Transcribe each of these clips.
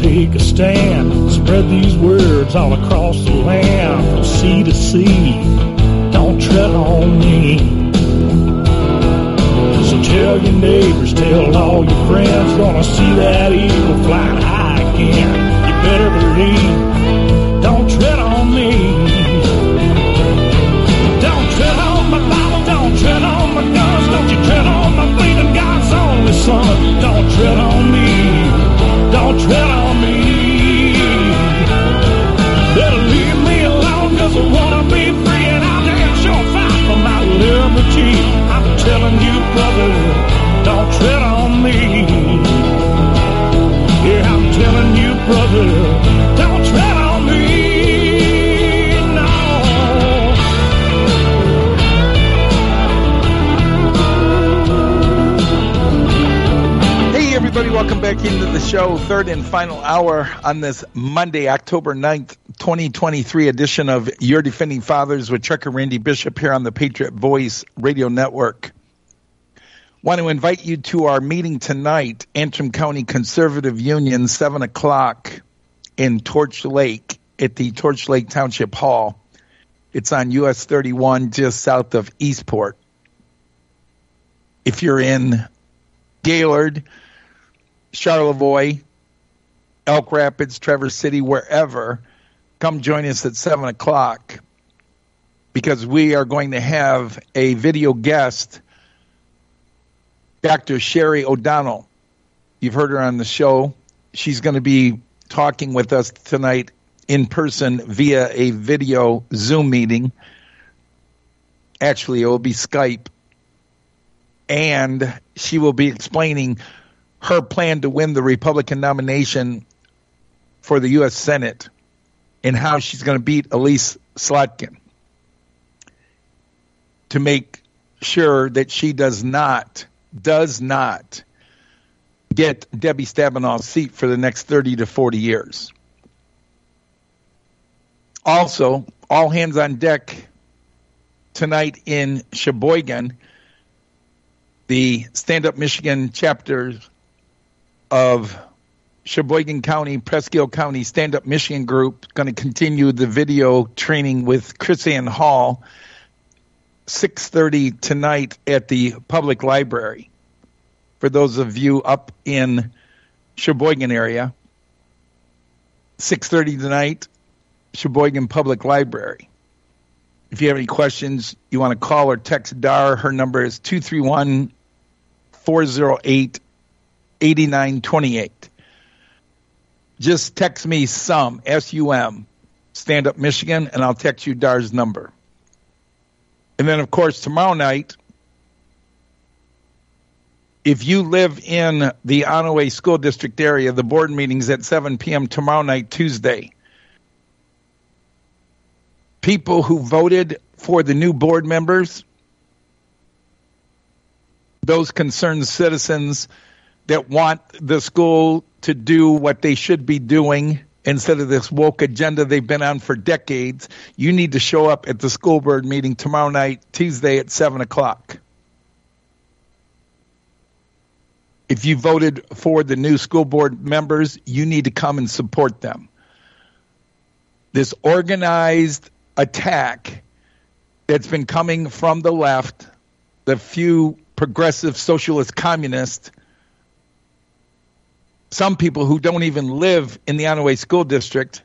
take a stand. Spread these words all across the land, from sea to sea. Don't tread on me. So tell your neighbors, tell all your friends, gonna see that eagle flying high again. You better believe, don't tread on me. Don't tread on my Bible, don't tread on my guns, don't you tread on my bleeding God's only son. Don't tread on me, don't tread on me. Better leave me alone, cause I wanna be free, and I'll damn sure fight for my liberty. I'm telling you, brother, don't tread on me. Yeah, I'm telling you, brother, don't tread on me. No. Hey, everybody, welcome back into the show. Third and final hour on this Monday, October 9th, 2023 edition of Your Defending Fathers with Chuck and Randy Bishop here on the Patriot Voice Radio Network. Want to invite you to our meeting tonight, Antrim County Conservative Union, 7 o'clock in Torch Lake at the Torch Lake Township Hall. It's on US 31 just south of Eastport. If you're in Gaylord, Charlevoix, Elk Rapids, Traverse City, wherever, come join us at 7 o'clock because we are going to have a video guest, Dr. Sherry O'Donnell. You've heard her on the show. She's going to be talking with us tonight in person via a video Zoom meeting. Actually, it will be Skype. And she will be explaining her plan to win the Republican nomination for the U.S. Senate and how she's going to beat Elise Slotkin to make sure that she does not get Debbie Stabenow's seat for the next 30 to 40 years. Also, all hands on deck tonight in Sheboygan, the Stand Up Michigan chapters of Sheboygan County, Presque County Stand Up Michigan group going to continue the video training with Chris Ann Hall, 6:30 tonight at the public library. For those of you up in Sheboygan area, 6:30 tonight, Sheboygan Public Library. If you have any questions, you want to call or text Dar. Her number is 231-408-8928. Just text me SUM, S-U-M, Stand Up Michigan, and I'll text you Dar's number. And then, of course, tomorrow night, if you live in the Onaway School District area, the board meeting's at 7 p.m. tomorrow night, Tuesday. People who voted for the new board members, those concerned citizens that want the school to do what they should be doing instead of this woke agenda they've been on for decades, you need to show up at the school board meeting tomorrow night, Tuesday at 7 o'clock. If you voted for the new school board members, you need to come and support them. This organized attack that's been coming from the left, the few progressive socialist communists, some people who don't even live in the Onaway School District,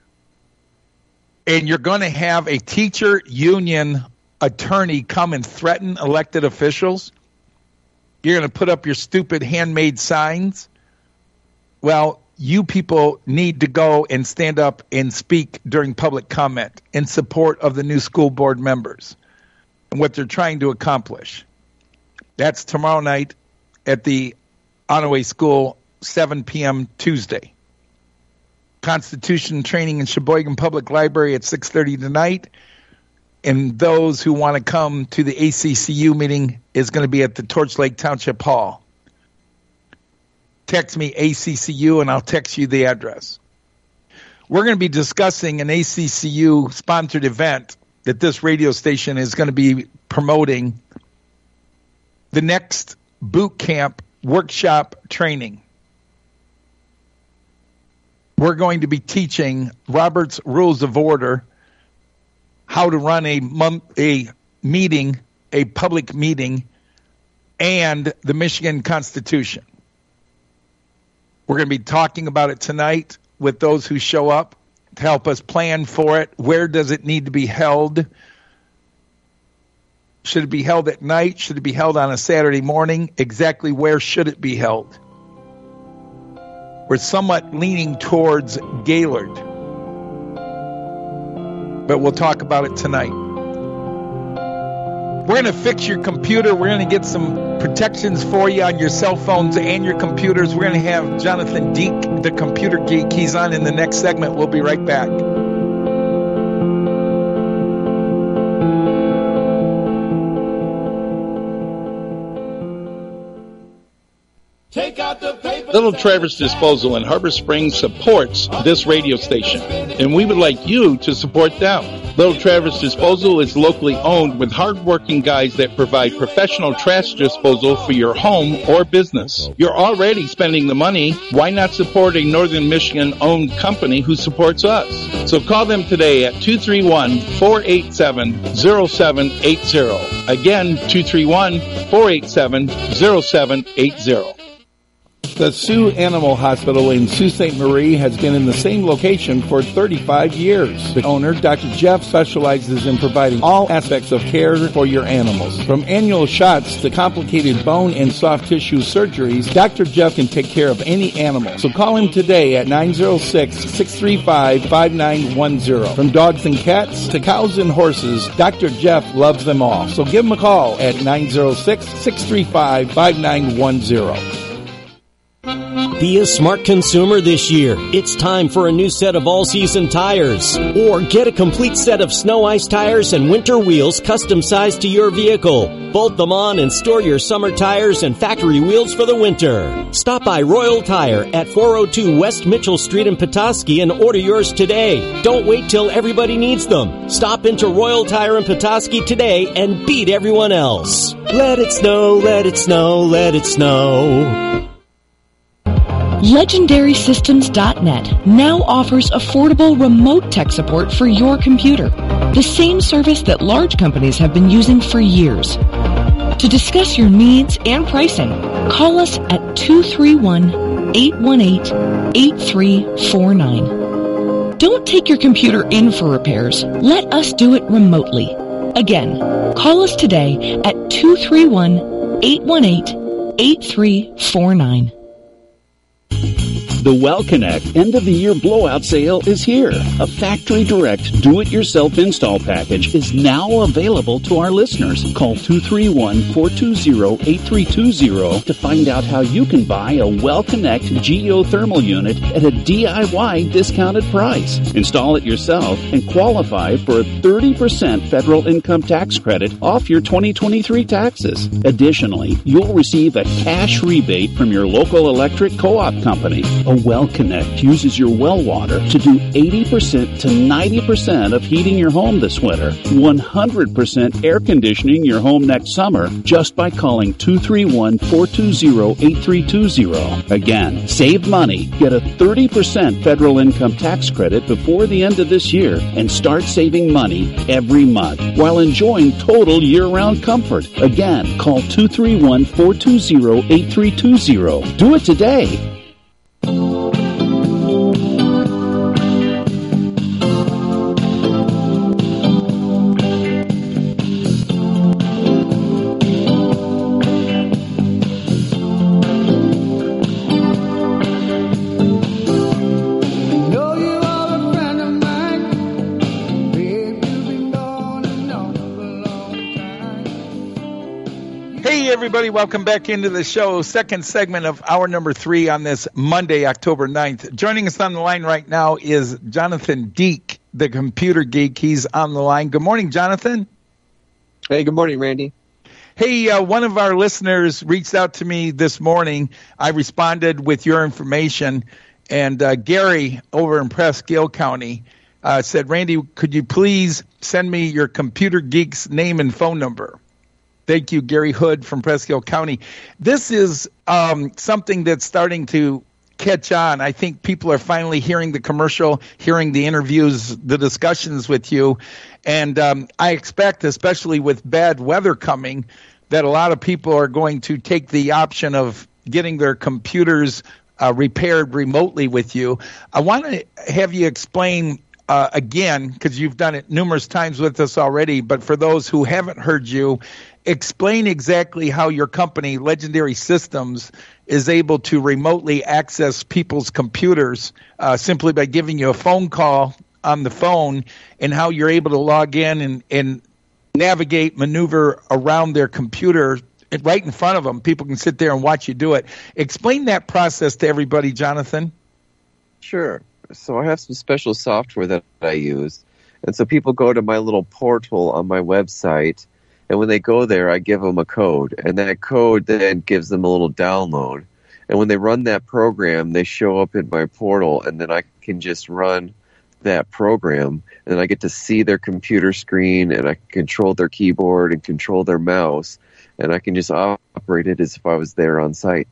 and you're going to have a teacher union attorney come and threaten elected officials. You're going to put up your stupid handmade signs. Well, you people need to go and stand up and speak during public comment in support of the new school board members and what they're trying to accomplish. That's tomorrow night at the Onaway School, 7 p.m. Tuesday. Constitution training in Sheboygan Public Library at 6:30 tonight. And those who want to come to the ACCU meeting is going to be at the Torch Lake Township Hall. Text me ACCU and I'll text you the address. We're going to be discussing an ACCU sponsored event that this radio station is going to be promoting, the next boot camp workshop training. we're going to be teaching Robert's Rules of Order, how to run a meeting, a public meeting, and the Michigan Constitution. We're going to be talking about it tonight with those who show up to help us plan for it. Where does it need to be held? Should it be held at night? Should it be held on a Saturday morning? Exactly where should it be held? We're somewhat leaning towards Gaylord, but we'll talk about it tonight. We're going to fix your computer. We're going to get some protections for you on your cell phones and your computers. We're going to have Jonathan Deek, the computer geek. He's on in the next segment. We'll be right back. Take out the paper. Little Traverse Disposal in Harbor Springs supports this radio station, and we would like you to support them. Little Traverse Disposal is locally owned with hard-working guys that provide professional trash disposal for your home or business. You're already spending the money. Why not support a Northern Michigan-owned company who supports us? So call them today at 231-487-0780. Again, 231-487-0780. The Sioux Animal Hospital in Sault Ste. Marie has been in the same location for 35 years. The owner, Dr. Jeff, specializes in providing all aspects of care for your animals. From annual shots to complicated bone and soft tissue surgeries, Dr. Jeff can take care of any animal. So call him today at 906-635-5910. From dogs and cats to cows and horses, Dr. Jeff loves them all. So give him a call at 906-635-5910. Be a smart consumer this year. It's time for a new set of all-season tires. Or get a complete set of snow ice tires and winter wheels custom-sized to your vehicle. Bolt them on and store your summer tires and factory wheels for the winter. Stop by Royal Tire at 402 West Mitchell Street in Petoskey and order yours today. Don't wait till everybody needs them. Stop into Royal Tire in Petoskey today and beat everyone else. Let it snow, let it snow, let it snow. LegendarySystems.net now offers affordable remote tech support for your computer, the same service that large companies have been using for years. To discuss your needs and pricing, call us at 231-818-8349. Don't take your computer in for repairs. Let us do it remotely. Again, call us today at 231-818-8349. The WellConnect end-of-the-year blowout sale is here. A factory-direct, do-it-yourself install package is now available to our listeners. Call 231-420-8320 to find out how you can buy a WellConnect geothermal unit at a DIY discounted price. Install it yourself and qualify for a 30% federal income tax credit off your 2023 taxes. Additionally, you'll receive a cash rebate from your local electric co-op company. A WellConnect uses your well water to do 80% to 90% of heating your home this winter, 100% air conditioning your home next summer, just by calling 231-420-8320. Again, save money, get a 30% federal income tax credit before the end of this year, and start saving money every month while enjoying total year-round comfort. Again, call 231-420-8320. Do it today. Everybody, welcome back into the show. Second segment of hour number 3 on this Monday, October 9th. Joining us on the line right now is Jonathan Deek, the computer geek. He's on the line. Good morning, Jonathan. Hey, good morning, Randy. Hey, one of our listeners reached out to me this morning. I responded with your information, and Gary over in Presque Isle County said, Randy, could you please send me your computer geek's name and phone number? Thank you, Gary Hood from Presque Isle County. This is something that's starting to catch on. I think people are finally hearing the commercial, hearing the interviews, the discussions with you. And I expect, especially with bad weather coming, that a lot of people are going to take the option of getting their computers repaired remotely with you. I want to have you explain again, because you've done it numerous times with us already, but for those who haven't heard you, explain exactly how your company, Legendary Systems, is able to remotely access people's computers simply by giving you a phone call on the phone, and how you're able to log in and navigate, maneuver around their computer right in front of them. People can sit there and watch you do it. Explain that process to everybody, Jonathan. Sure. So I have some special software that I use. And so people go to my little portal on my website, and when they go there, I give them a code. And that code then gives them a little download. And when they run that program, they show up in my portal, and then I can just run that program, and I get to see their computer screen, and I can control their keyboard and control their mouse, and I can just operate it as if I was there on site.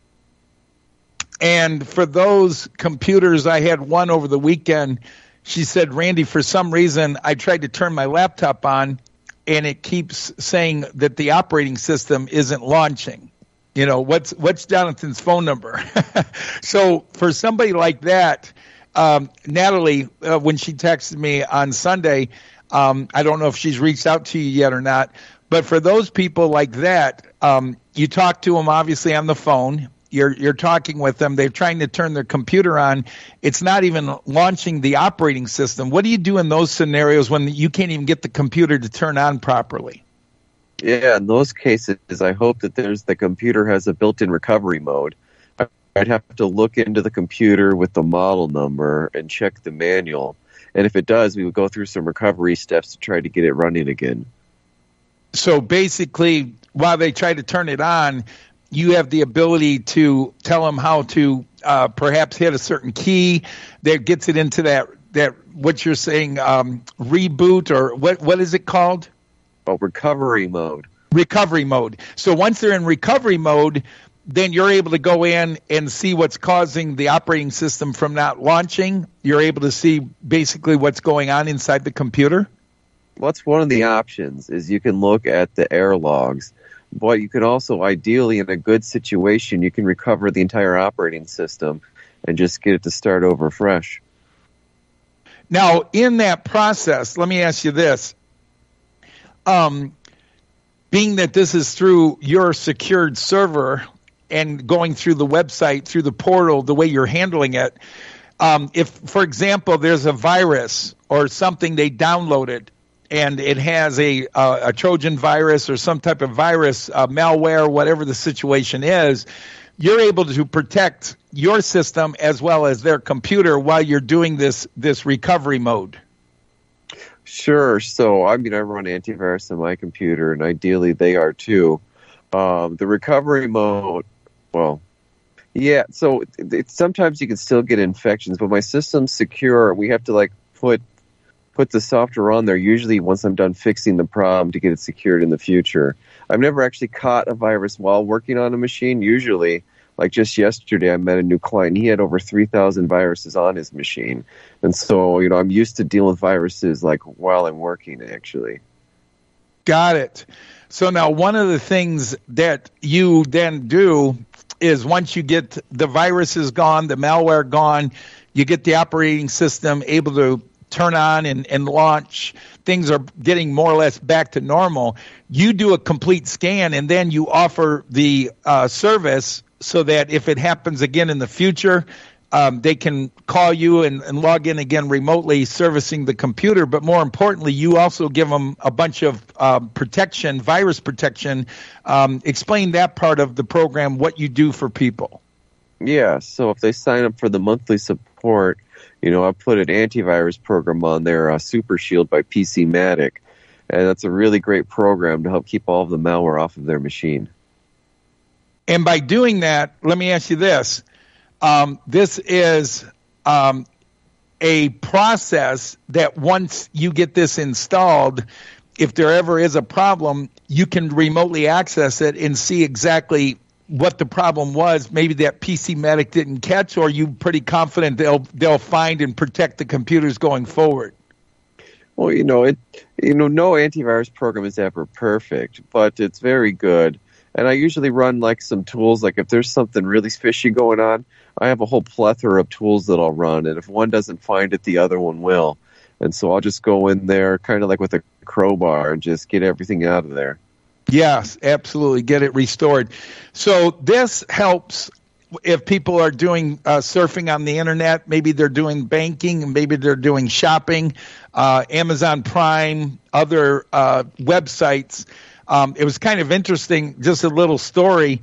And for those computers, I had one over the weekend. She said, Randy, for some reason, I tried to turn my laptop on, and it keeps saying that the operating system isn't launching. You know, what's Jonathan's phone number? So for somebody like that, Natalie, when she texted me on Sunday, I don't know if she's reached out to you yet or not, but for those people like that, you talk to them obviously on the phone. You're talking with them. They're trying to turn their computer on. It's not even launching the operating system. What do you do in those scenarios when you can't even get the computer to turn on properly? Yeah, in those cases, I hope that the computer has a built-in recovery mode. I'd have to look into the computer with the model number and check the manual. And if it does, we would go through some recovery steps to try to get it running again. So basically, while they try to turn it on, you have the ability to tell them how to perhaps hit a certain key that gets it into that what you're saying, reboot, or what is it called? Oh, recovery mode. Recovery mode. So once they're in recovery mode, then you're able to go in and see what's causing the operating system from not launching. You're able to see basically what's going on inside the computer. Well, that's one of the options, is you can look at the error logs. But you can also, ideally, in a good situation, you can recover the entire operating system and just get it to start over fresh. Now, in that process, let me ask you this. Being that this is through your secured server and going through the website, through the portal, the way you're handling it, if, for example, there's a virus or something they downloaded, and it has a Trojan virus or some type of virus, malware, whatever the situation is, you're able to protect your system as well as their computer while you're doing this recovery mode. Sure. So, I mean, I run antivirus on my computer, and ideally they are too. The recovery mode, well, yeah, so sometimes you can still get infections, but my system's secure. We have to, put the software on there, usually once I'm done fixing the problem to get it secured in the future. I've never actually caught a virus while working on a machine. Usually, like just yesterday, I met a new client. He had over 3,000 viruses on his machine. And so, I'm used to dealing with viruses while I'm working, actually. Got it. So now one of the things that you then do is once you get the viruses gone, the malware gone, you get the operating system able to turn on and launch, things are getting more or less back to normal. You do a complete scan, and then you offer the service so that if it happens again in the future, they can call you and log in again remotely, servicing the computer. But more importantly, you also give them a bunch of protection, virus protection. Explain that part of the program, what you do for people. Yeah, so if they sign up for the monthly support, I put an antivirus program on there, Super Shield by PCmatic, and that's a really great program to help keep all of the malware off of their machine. And by doing that, let me ask you this. This is a process that once you get this installed, if there ever is a problem, you can remotely access it and see exactly what the problem was, maybe that PC Medic didn't catch, or are you pretty confident they'll find and protect the computers going forward? Well, no antivirus program is ever perfect, but it's very good. And I usually run like some tools, like if there's something really fishy going on, I have a whole plethora of tools that I'll run. And if one doesn't find it, the other one will. And so I'll just go in there kind of like with a crowbar and just get everything out of there. Yes, absolutely. Get it restored. So this helps if people are doing surfing on the internet. Maybe they're doing banking, maybe they're doing shopping, Amazon Prime, other websites. It was kind of interesting, just a little story.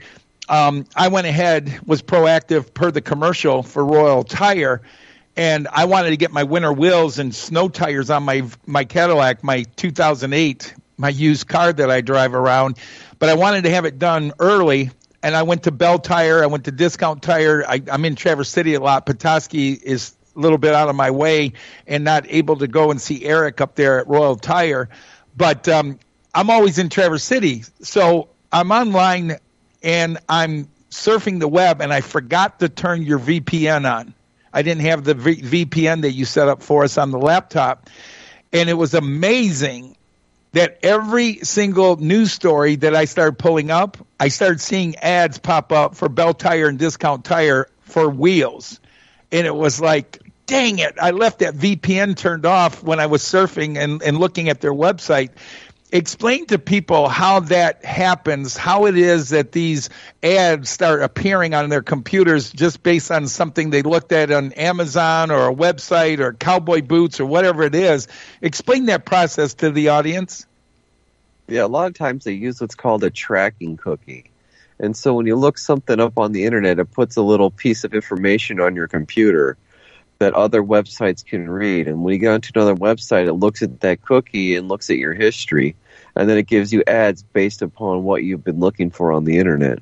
I went ahead, was proactive per the commercial for Royal Tire, and I wanted to get my winter wheels and snow tires on my Cadillac, my 2008, my used car that I drive around, but I wanted to have it done early, and I went to Bell Tire, I went to Discount Tire. I'm in Traverse City a lot. Petoskey is a little bit out of my way and not able to go and see Eric up there at Royal Tire, but I'm always in Traverse City, so I'm online and I'm surfing the web, and I forgot to turn your VPN on. I didn't have the VPN that you set up for us on the laptop, and it was amazing that every single news story that I started pulling up, I started seeing ads pop up for Bell Tire and Discount Tire for wheels, and it was like, dang it, I left that VPN turned off when I was surfing and looking at their website. Explain to people how that happens, how it is that these ads start appearing on their computers just based on something they looked at on Amazon or a website or cowboy boots or whatever it is. Explain that process to the audience. Yeah, a lot of times they use what's called a tracking cookie. And so when you look something up on the internet, it puts a little piece of information on your computer that other websites can read. And when you get onto another website, it looks at that cookie and looks at your history. And then it gives you ads based upon what you've been looking for on the internet.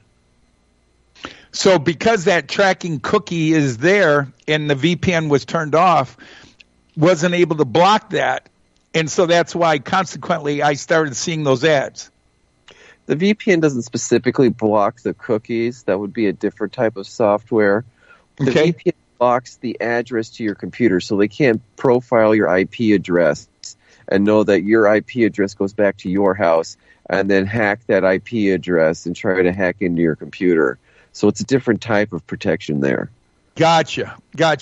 So because that tracking cookie is there and the VPN was turned off, wasn't able to block that. And so that's why, consequently, I started seeing those ads. The VPN doesn't specifically block the cookies. That would be a different type of software. The VPN blocks the address to your computer, so they can't profile your IP address and know that your IP address goes back to your house and then hack that IP address and try to hack into your computer. So it's a different type of protection there. Gotcha.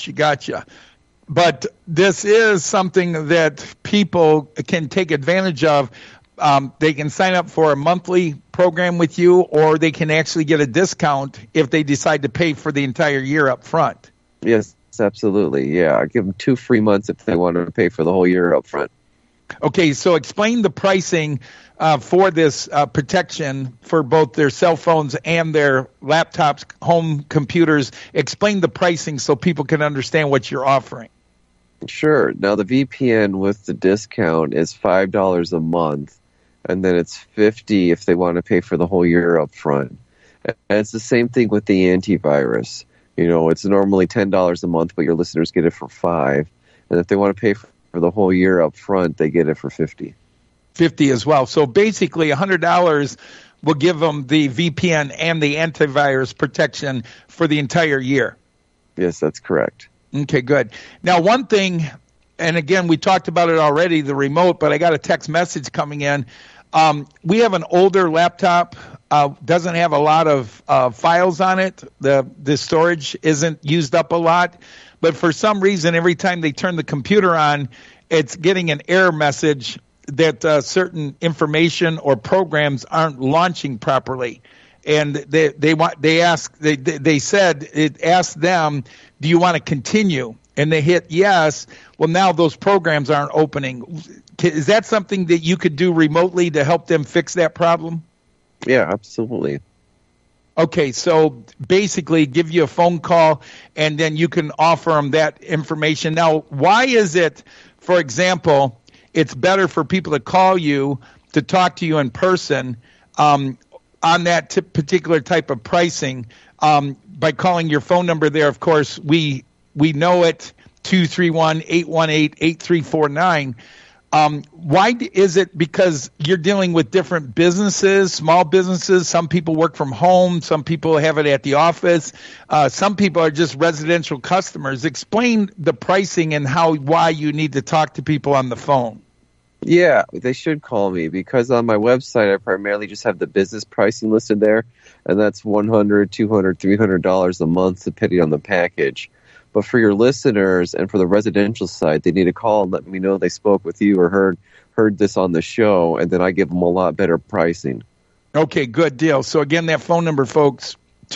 But this is something that people can take advantage of. They can sign up for a monthly program with you, or they can actually get a discount if they decide to pay for the entire year up front. Yes, absolutely. Yeah, I give them 2 free months if they want to pay for the whole year up front. Okay, so explain the pricing for this protection for both their cell phones and their laptops, home computers. Explain the pricing so people can understand what you're offering. Sure. Now, the VPN with the discount is $5 a month, and then it's $50 if they want to pay for the whole year up front. And it's the same thing with the antivirus. It's normally $10 a month, but your listeners get it for $5. And if they want to pay for the whole year up front, they get it for $50. $50 as well. So basically $100 will give them the VPN and the antivirus protection for the entire year. Yes, that's correct. Okay, good. Now, one thing, and again, we talked about it already, the remote, but I got a text message coming in. We have an older laptop, doesn't have a lot of files on it. The storage isn't used up a lot. But for some reason, every time they turn the computer on, it's getting an error message that certain information or programs aren't launching properly. And they said it asked them, do you want to continue? And they hit yes. Well, now those programs aren't opening. Is that something that you could do remotely to help them fix that problem? Yeah, absolutely. Okay, so basically give you a phone call, and then you can offer them that information. Now, why is it, for example, it's better for people to call you, to talk to you in person on that particular type of pricing by calling your phone number there? Of course, we know it, 231-818-8349. Why is it? Because you're dealing with different businesses, small businesses. Some people work from home. Some people have it at the office. Some people are just residential customers. Explain the pricing and why you need to talk to people on the phone. Yeah, they should call me because on my website I primarily just have the business pricing listed there, and that's $100, $200, $300 a month depending on the package. But for your listeners and for the residential side, they need to call and let me know they spoke with you or heard this on the show, and then I give them a lot better pricing. Okay, good deal. So again, that phone number, folks,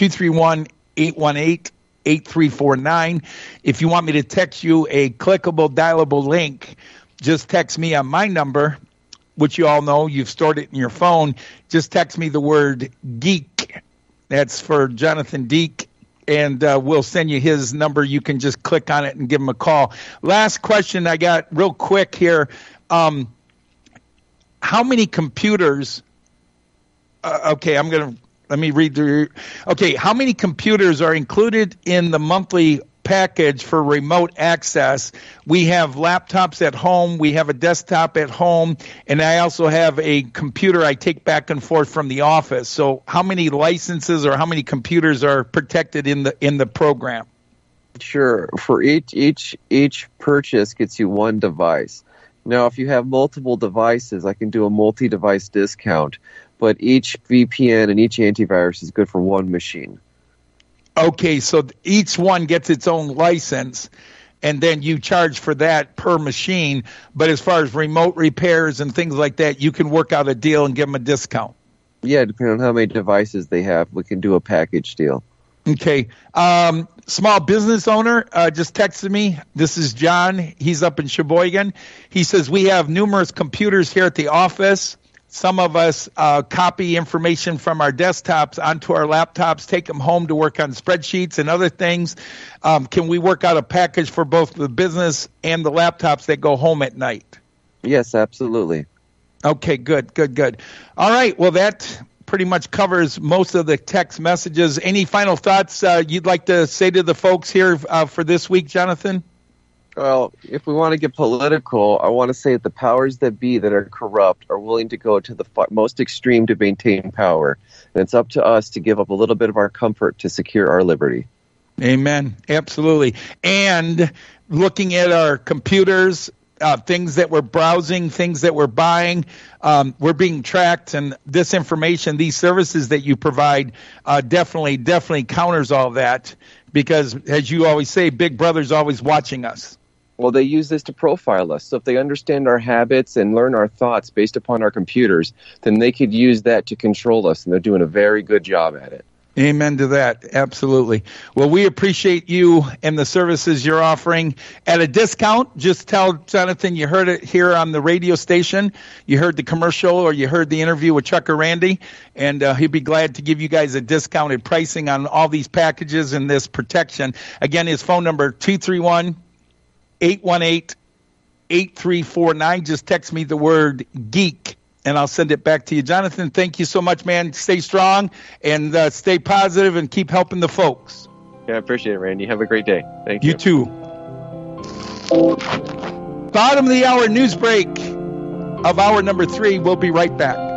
231-818-8349. If you want me to text you a clickable, dialable link, just text me on my number, which you all know, you've stored it in your phone. Just text me the word geek. That's for Jonathan Deek, and we'll send you his number. You can just click on it and give him a call. Last question I got real quick here. How many computers let me read through. Okay, how many computers are included in the monthly package for remote access? We have laptops at home, we have a desktop at home, and I also have a computer I take back and forth from the office. So how many licenses or how many computers are protected in the program? Sure. For each purchase gets you one device. Now, if you have multiple devices, I can do a multi-device discount, but each VPN and each antivirus is good for one machine. Okay, so each one gets its own license, and then you charge for that per machine. But as far as remote repairs and things like that, you can work out a deal and give them a discount. Yeah, depending on how many devices they have, we can do a package deal. Okay. Small business owner just texted me. This is John. He's up in Sheboygan. He says, we have numerous computers here at the office. Some of us copy information from our desktops onto our laptops, take them home to work on spreadsheets and other things. Can we work out a package for both the business and the laptops that go home at night? Yes, absolutely. Okay, good. All right, well, that pretty much covers most of the text messages. Any final thoughts you'd like to say to the folks here for this week, Jonathan? Well, if we want to get political, I want to say that the powers that be that are corrupt are willing to go to the most extreme to maintain power. And it's up to us to give up a little bit of our comfort to secure our liberty. Amen. Absolutely. And looking at our computers, things that we're browsing, things that we're buying, we're being tracked. And this information, these services that you provide definitely counters all that. Because, as you always say, Big Brother's always watching us. Well, they use this to profile us. So if they understand our habits and learn our thoughts based upon our computers, then they could use that to control us, and they're doing a very good job at it. Amen to that. Absolutely. Well, we appreciate you and the services you're offering at a discount. Just tell Jonathan you heard it here on the radio station. You heard the commercial or you heard the interview with Chuck or Randy, and he'll be glad to give you guys a discounted pricing on all these packages and this protection. Again, his phone number, 231-818-8349. Just text me the word geek, and I'll send it back to you. Jonathan, thank you so much, man. Stay strong and stay positive and keep helping the folks. Yeah, I appreciate it, Randy. Have a great day. Thank you. You too. Bottom of the hour news break of hour number 3. We'll be right back.